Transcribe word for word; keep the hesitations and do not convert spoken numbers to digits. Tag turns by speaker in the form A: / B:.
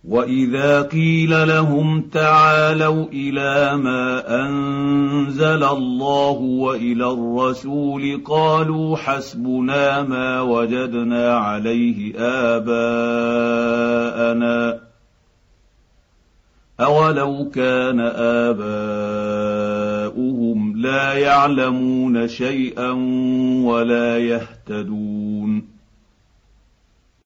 A: واذا قيل لهم تعالوا الى ما انزل الله والى الرسول قالوا حسبنا ما وجدنا عليه اباءنا اولو كان اباؤهم لا يعلمون شيئا ولا يهتدون.